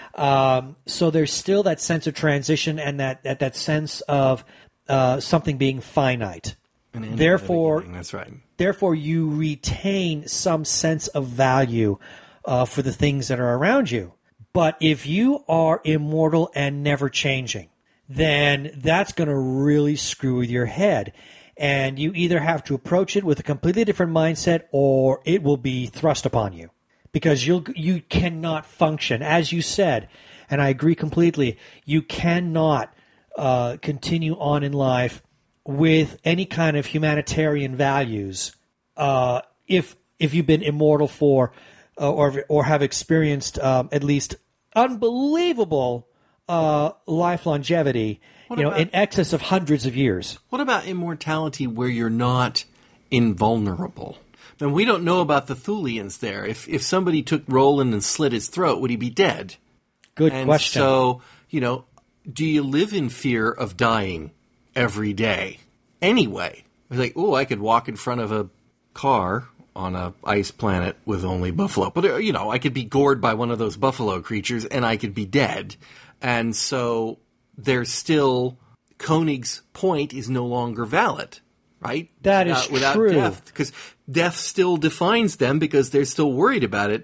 So there's still that sense of transition and that sense of something being finite. Therefore, that's right. Therefore, you retain some sense of value for the things that are around you. But if you are immortal and never changing, then that's going to really screw with your head. And you either have to approach it with a completely different mindset, or it will be thrust upon you, because you cannot function, as you said, and I agree completely. You cannot continue on in life with any kind of humanitarian values if you've been immortal for or have experienced at least unbelievable life longevity. In excess of hundreds of years. What about immortality where you're not invulnerable? And we don't know about the Thulians there. If somebody took Roland and slit his throat, would he be dead? Good question. So, do you live in fear of dying every day? Anyway, it's like, I could walk in front of a car on a ice planet with only buffalo. But, I could be gored by one of those buffalo creatures and I could be dead. And so there's still, Koenig's point is no longer valid, right? That is without true. Death, because death still defines them because they're still worried about it.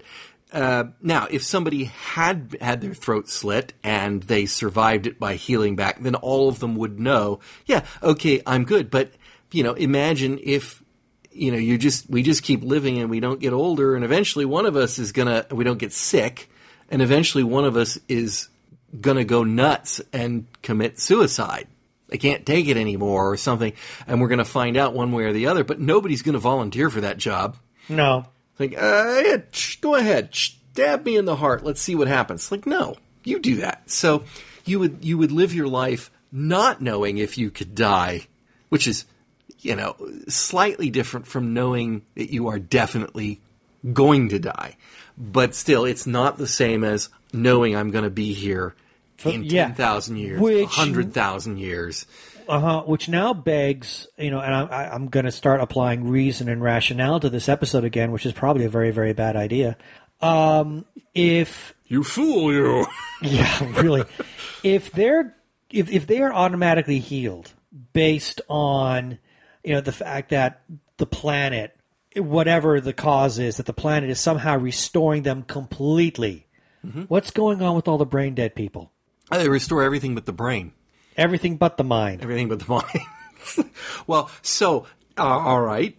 Now, if somebody had their throat slit and they survived it by healing back, then all of them would know, yeah, okay, I'm good. But, imagine if, we just keep living and we don't get older, and eventually one of us we don't get sick, and eventually one of us is gonna go nuts and commit suicide. They can't take it anymore or something, and we're gonna find out one way or the other, but nobody's gonna volunteer for that job. No. Like, yeah, go ahead, stab me in the heart. Let's see what happens. Like, no, you do that. So you would live your life not knowing if you could die, which is, slightly different from knowing that you are definitely going to die. But still, it's not the same as knowing I'm going to be here in 10,000 years, 100,000 years. Which now begs, and I'm going to start applying reason and rationale to this episode again, which is probably a very, very bad idea. If you fool you, yeah, really, if they are automatically healed based on the fact that the planet, whatever the cause is, that the planet is somehow restoring them completely, what's going on with all the brain dead people? They restore everything but the brain. Everything but the mind. Everything but the mind. Well, so, all right.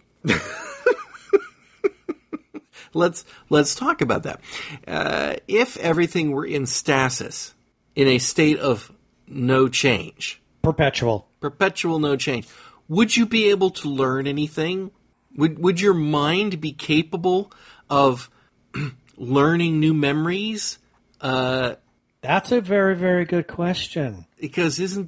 Let's talk about that. If everything were in stasis, in a state of no change. Perpetual no change. Would you be able to learn anything? Would your mind be capable of learning new memories? That's a very, very good question. Because isn't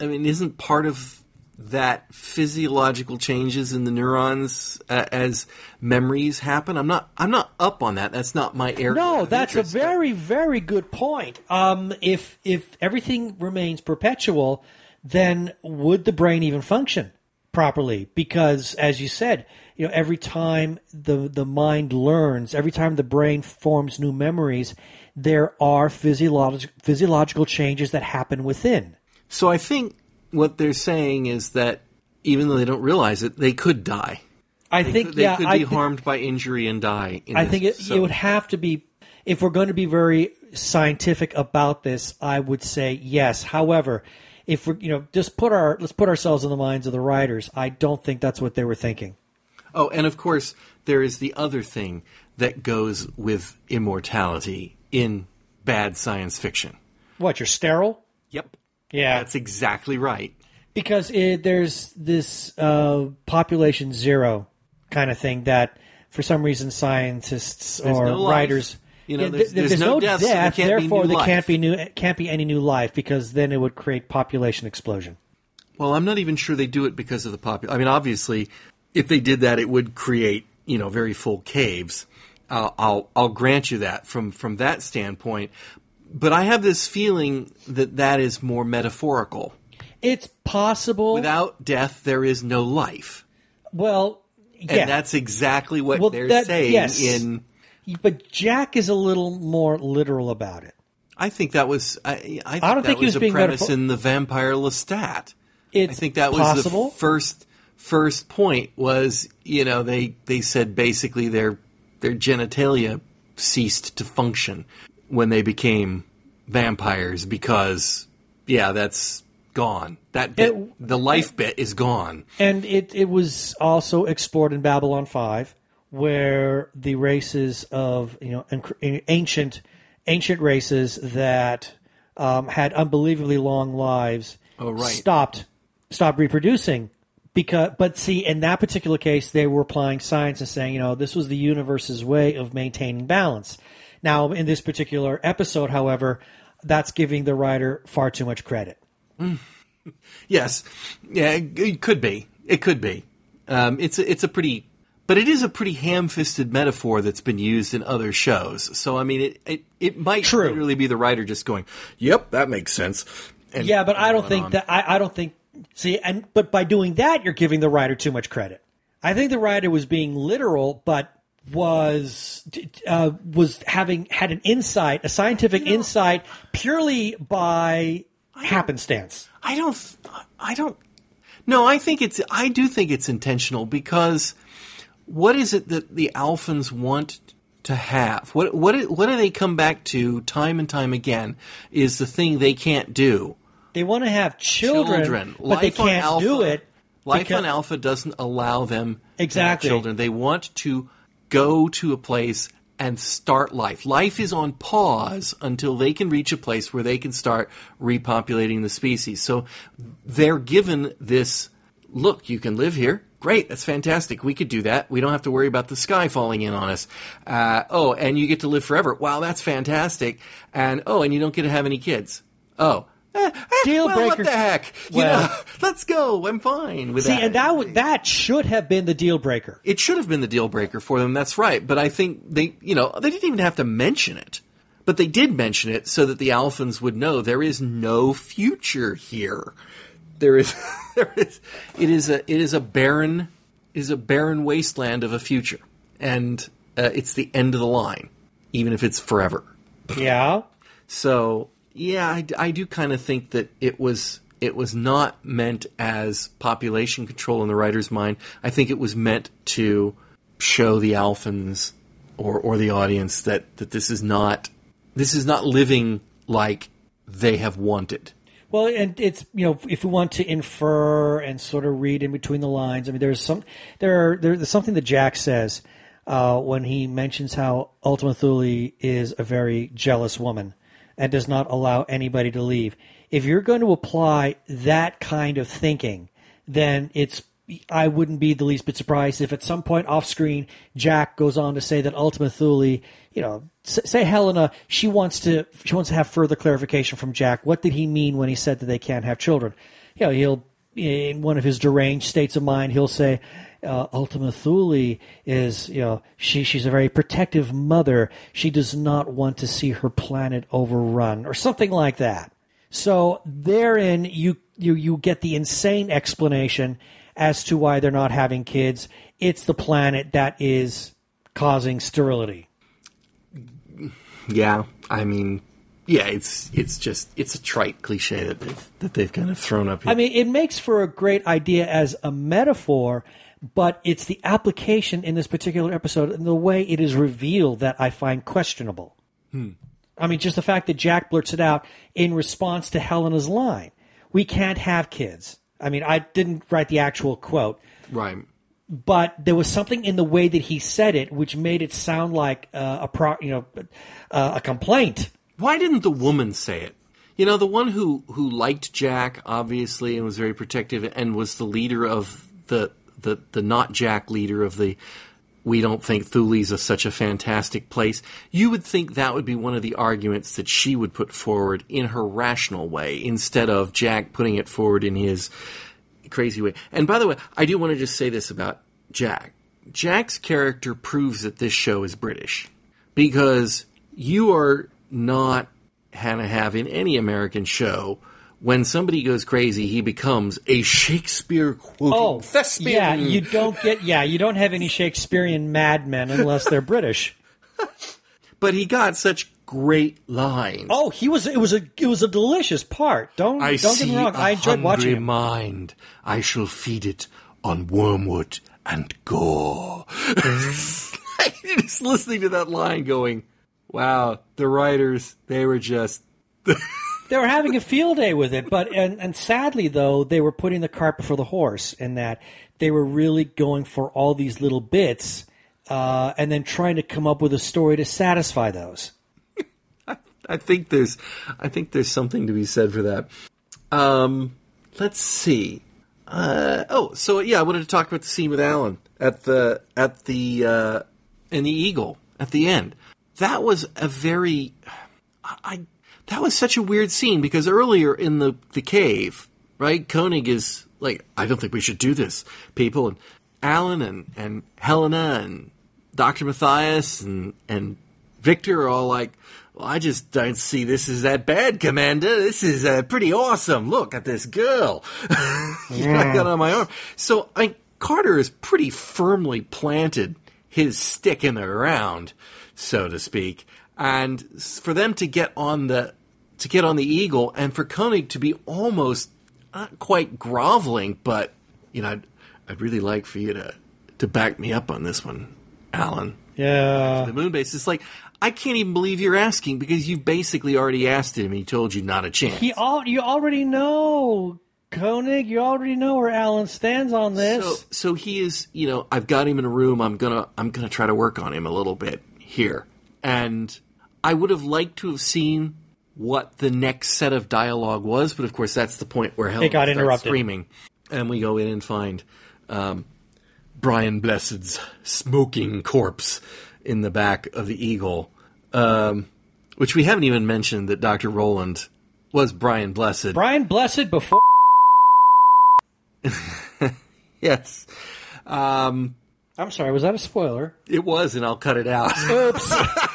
part of that physiological changes in the neurons as memories happen? I'm not up on that. That's not my area. No, that's a very, very good point. If everything remains perpetual, then would the brain even function properly? Because, as you said, every time the mind learns, every time the brain forms new memories, there are physiological changes that happen within. So I think what they're saying is that even though they don't realize it, they could die. They could be harmed by injury and die. I think it would have to be, if we're going to be very scientific about this, I would say yes. However, if we're, let's put ourselves in the minds of the writers. I don't think that's what they were thinking. Oh, and of course, there is the other thing that goes with immortality in bad science fiction. What, you're sterile? Yep. Yeah. That's exactly right. Because there's this population zero kind of thing that, for some reason, scientists or writers... There's no death, so therefore there can't be any new life, because then it would create population explosion. Well, I'm not even sure they do it because of the population. I mean, obviously, if they did that, it would create, very full caves. I'll grant you that from that standpoint. But I have this feeling that is more metaphorical. It's possible. Without death, there is no life. Well, yeah. And that's exactly what they're saying in... But Jack is a little more literal about it. I think that was... I don't think he was a being premise in the Vampire Lestat. I think that was possible. The first point was, they said basically their genitalia ceased to function when they became vampires because, that's gone. That bit, the life bit is gone. And it was also explored in Babylon 5, where the races of, ancient races that had unbelievably long lives stopped reproducing. But see, in that particular case, they were applying science and saying, this was the universe's way of maintaining balance. Now, in this particular episode, however, that's giving the writer far too much credit. Yes. Yeah, it could be. It could be. But it is a pretty ham-fisted metaphor that's been used in other shows. So, I mean, it might literally be the writer just going, yep, that makes sense. And but I don't think that... I don't think... See, but by doing that, you're giving the writer too much credit. I think the writer was being literal, but had an insight, a scientific insight, purely by happenstance. I do think it's intentional, because what is it that the Alphans want to have? What do they come back to time and time again is the thing they can't do. They want to have children. But Life they can't do it. Life on Alpha doesn't allow them exactly. to have children. They want to go to a place and start life. Life is on pause until they can reach a place where they can start repopulating the species. So they're given this, look, you can live here. Great, that's fantastic. We could do that. We don't have to worry about the sky falling in on us. And you get to live forever. Wow, that's fantastic. And you don't get to have any kids. Deal breaker. What the heck? Let's go. I'm fine with that. See, and that should have been the deal breaker. It should have been the deal breaker for them. That's right. But I think they didn't even have to mention it. But they did mention it so that the Alphans would know there is no future here. It is a barren wasteland of a future, and it's the end of the line, even if it's forever. Yeah. So. Yeah, I do kind of think that it was not meant as population control in the writer's mind. I think it was meant to show the Alphans or the audience that this is not living like they have wanted. Well, and it's, if we want to infer and sort of read in between the lines, I mean, there's something that Jack says when he mentions how Ultima Thule is a very jealous woman and does not allow anybody to leave. If you're going to apply that kind of thinking, then I wouldn't be the least bit surprised if at some point off screen, Jack goes on to say that Ultima Thule, say Helena, she wants to have further clarification from Jack. What did he mean when he said that they can't have children? He'll, in one of his deranged states of mind, he'll say, Ultima Thule is, she's a very protective mother. She does not want to see her planet overrun, or something like that. So therein, you get the insane explanation as to why they're not having kids. It's the planet that is causing sterility. Yeah, I mean, it's a trite cliche that they've kind of thrown up here. I mean, it makes for a great idea as a metaphor, but it's the application in this particular episode and the way it is revealed that I find questionable. I mean, just the fact that Jack blurts it out in response to Helena's line, "We can't have kids." I mean, I didn't write the actual quote. Right. But there was something in the way that he said it which made it sound like a complaint. Why didn't the woman say it? The one who liked Jack, obviously, and was very protective and was the leader of the not Jack leader of the we don't think Thule's such a fantastic place. You would think that would be one of the arguments that she would put forward in her rational way instead of Jack putting it forward in his crazy way. And by the way, I do want to just say this about Jack. Jack's character proves that this show is British because you are not going to have in any American show when somebody goes crazy, he becomes a Shakespeare-quoting thespian. Yeah, you don't have any Shakespearean madmen unless they're British. But he got such great lines. Oh, it was a delicious part. Don't get me wrong. I enjoyed watching him. Mind. I shall feed it on wormwood and gore. Just listening to that line going, wow, the writers, they were just... They were having a field day with it, but and sadly though, they were putting the cart before the horse in that they were really going for all these little bits and then trying to come up with a story to satisfy those. I think there's something to be said for that. Let's see. I wanted to talk about the scene with Alan in the Eagle at the end. That was a very that was such a weird scene because earlier in the cave, right, Koenig is like, I don't think we should do this, people. And Alan and Helena and Dr. Matthias and Victor are all like, well, I just don't see this as that bad, Commander. This is pretty awesome. Look at this girl. I got on my arm. So Carter has pretty firmly planted his stick in the ground, so to speak. And for them to get on the Eagle, and for Koenig to be almost not quite groveling, but I'd really like for you to back me up on this one, Alan. Yeah. The Moonbase. It's like, I can't even believe you're asking because you've basically already asked him and he told you not a chance. You already know, Koenig. You already know where Alan stands on this. So he is, I've got him in a room. I'm gonna try to work on him a little bit here. And I would have liked to have seen what the next set of dialogue was, but of course that's the point where Helen starts interrupted. Screaming. And we go in and find Brian Blessed's smoking corpse in the back of the Eagle, which we haven't even mentioned that Dr. Roland was Brian Blessed. Brian Blessed before... Yes. I'm sorry, was that a spoiler? It was, and I'll cut it out. Oops.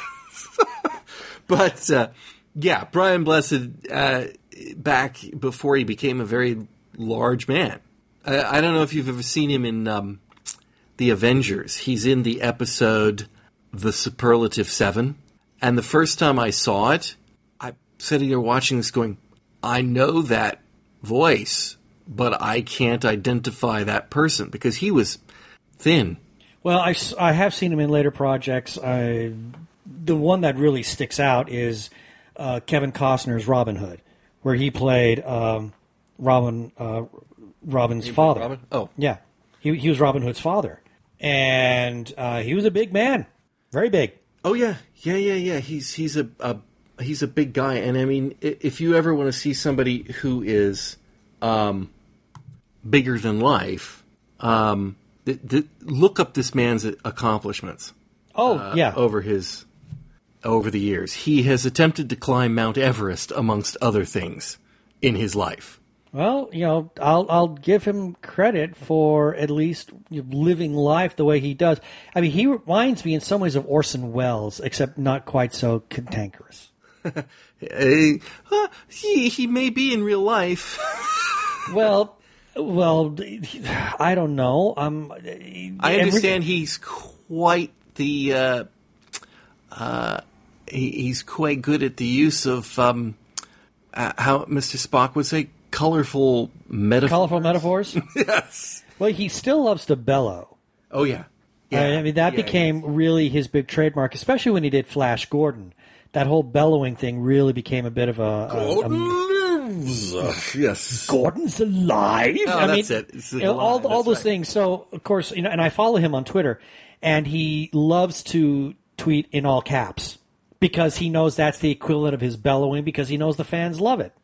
But, Brian Blessed, back before he became a very large man. I don't know if you've ever seen him in The Avengers. He's in the episode The Superlative 7. And the first time I saw it, I sitting there watching this going, I know that voice, but I can't identify that person because he was thin. Well, I have seen him in later projects. The one that really sticks out is Kevin Costner's Robin Hood, where he played Robin's father. Robin? Oh. Yeah. He was Robin Hood's father. And he was a big man. Very big. Oh, yeah. Yeah. He's a big guy. And, I mean, if you ever want to see somebody who is bigger than life, look up this man's accomplishments. Oh, yeah. Over the years. He has attempted to climb Mount Everest, amongst other things, in his life. Well, I'll give him credit for at least living life the way he does. I mean, he reminds me in some ways of Orson Welles, except not quite so cantankerous. He may be in real life. Well, I don't know. I understand he's quite the he's quite good at the use of how Mr. Spock would say, colorful metaphors. Colorful metaphors? Yes. Well, he still loves to bellow. Oh, yeah. I mean, that became really his big trademark, especially when he did Flash Gordon. That whole bellowing thing really became a bit of Gordon lives. Yes. Gordon's alive. Oh, that's it. All those things. So, of course, and I follow him on Twitter, and he loves to tweet in all caps because he knows that's the equivalent of his bellowing because he knows the fans love it.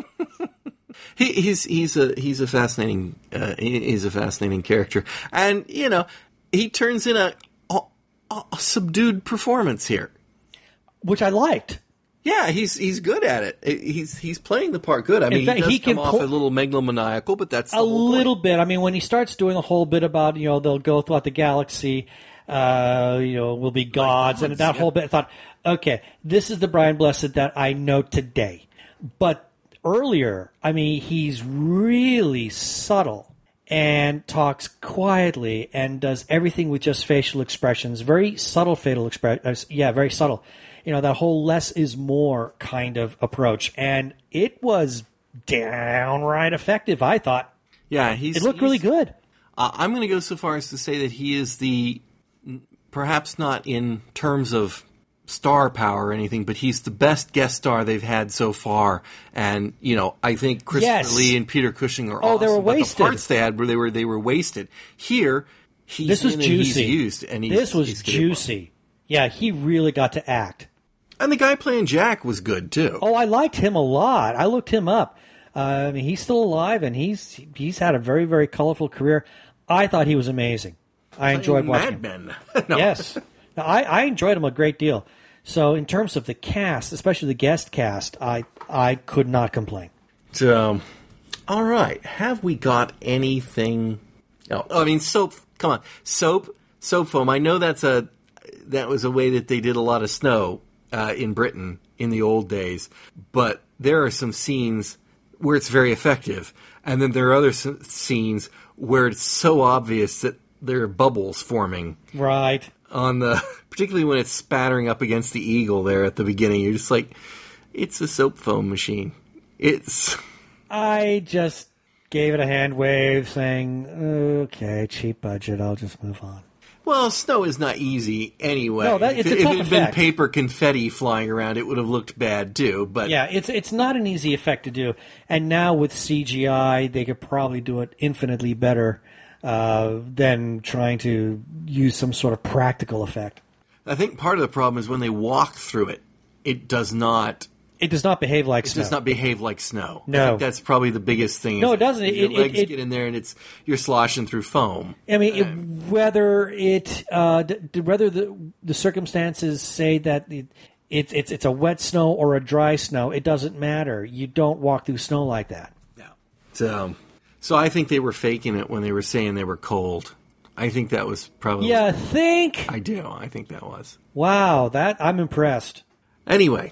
He's a fascinating character, and he turns in a subdued performance here, which I liked. Yeah, he's good at it. He's playing the part good. I mean, he does come off a little megalomaniacal, but that's the whole little bit. I mean, when he starts doing a whole bit about they'll go throughout the galaxy, we'll be gods, and that whole bit. I thought, okay, this is the Brian Blessed that I know today. But earlier, I mean, he's really subtle and talks quietly and does everything with just facial expressions. Very subtle facial expressions. Yeah, very subtle. That whole less is more kind of approach. And it was downright effective, I thought. Yeah, it looked really good. I'm going to go so far as to say that he is perhaps not in terms of star power or anything, but he's the best guest star they've had so far. And, I think Christopher Lee and Peter Cushing are awesome. They were wasted. But the parts they had, they were wasted. Here, this was juicy. He's used. And this was juicy. Yeah, he really got to act. And the guy playing Jack was good, too. Oh, I liked him a lot. I looked him up. I mean, he's still alive, and he's had a very, very colorful career. I thought he was amazing. I enjoyed watching Mad Men. No. Yes. No, I enjoyed him a great deal. So in terms of the cast, especially the guest cast, I could not complain. So, all right. Have we got anything? Oh, I mean, soap. Come on. Soap foam. I know that was a way that they did a lot of snow in Britain in the old days, but there are some scenes where it's very effective, and then there are other scenes where it's so obvious that there are bubbles forming. Right. Particularly when it's spattering up against the Eagle there at the beginning. You're just like, it's a soap foam machine. I just gave it a hand wave saying, okay, cheap budget, I'll just move on. Well, snow is not easy anyway. No, it's a if tough it had been effect. paper confetti flying around, it would have looked bad too. But Yeah, it's not an easy effect to do. And now with CGI, they could probably do it infinitely better than trying to use some sort of practical effect. I think part of the problem is when they walk through it, it does not behave like snow. does not behave like snow. No. I think that's probably the biggest thing. No, it doesn't. Your It- legs it- get in there and you're sloshing through foam. I mean, whether the circumstances say that it's a wet snow or a dry snow, it doesn't matter. You don't walk through snow like that. No. So I think they were faking it when they were saying they were cold. I think that was probably... Yeah, think? I do. I think that was. Wow, I'm impressed. Anyway,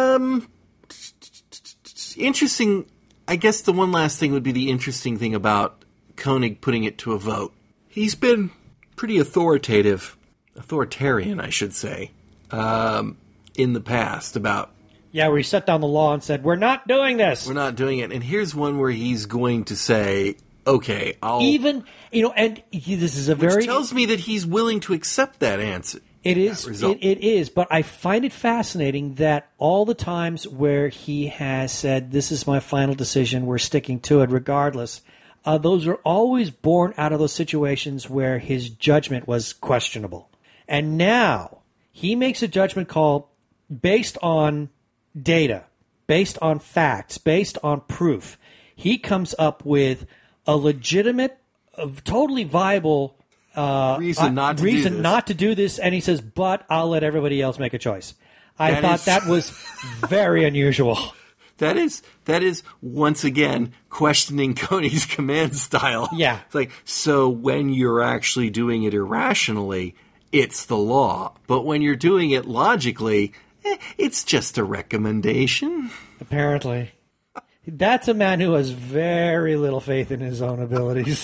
interesting. I guess the one last thing would be the interesting thing about Koenig putting it to a vote. He's been pretty authoritarian, I should say, in the past about... Yeah, where he set down the law and said, we're not doing this. We're not doing it. And here's one where he's going to say, okay, I'll... This is a Which very... tells me that he's willing to accept that answer. It is. It is. But I find it fascinating that all the times where he has said, "This is my final decision. We're sticking to it, regardless." Those are always born out of those situations where his judgment was questionable, and now he makes a judgment call based on data, based on facts, based on proof. He comes up with a legitimate, totally viable. Reason not to do this, and he says, but I'll let everybody else make a choice. I thought that was very unusual. That is once again questioning Koenig's command style. Yeah. It's like, so when you're actually doing it irrationally, it's the law. But when you're doing it logically, it's just a recommendation. Apparently. That's a man who has very little faith in his own abilities.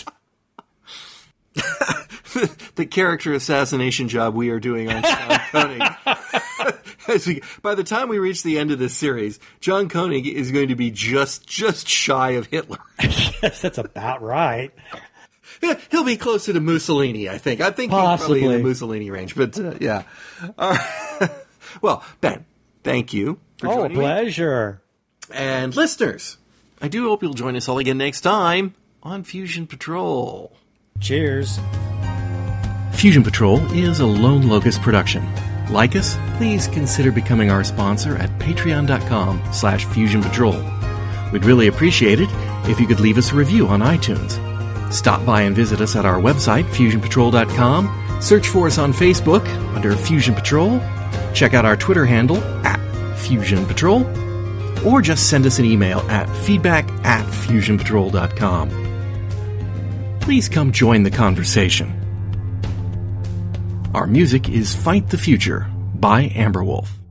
The character assassination job we are doing on John Koenig. By the time we reach the end of this series, John Koenig is going to be just shy of Hitler. Yes, that's about right. He'll be closer to Mussolini, I think. I think he's probably in the Mussolini range. But, yeah. All right. Well, Ben, thank you for joining me. Oh, pleasure. And listeners, I do hope you'll join us all again next time on Fusion Patrol. Cheers. Fusion Patrol is a Lone Locust production. Like us, please consider becoming our sponsor at patreon.com/Fusion Patrol. We'd really appreciate it if you could leave us a review on iTunes. Stop by and visit us at our website, FusionPatrol.com. Search for us on Facebook under Fusion Patrol. Check out our Twitter handle at Fusion Patrol. Or just send us an email at feedback@FusionPatrol.com. Please come join the conversation. Our music is Fight the Future by Amberwolf.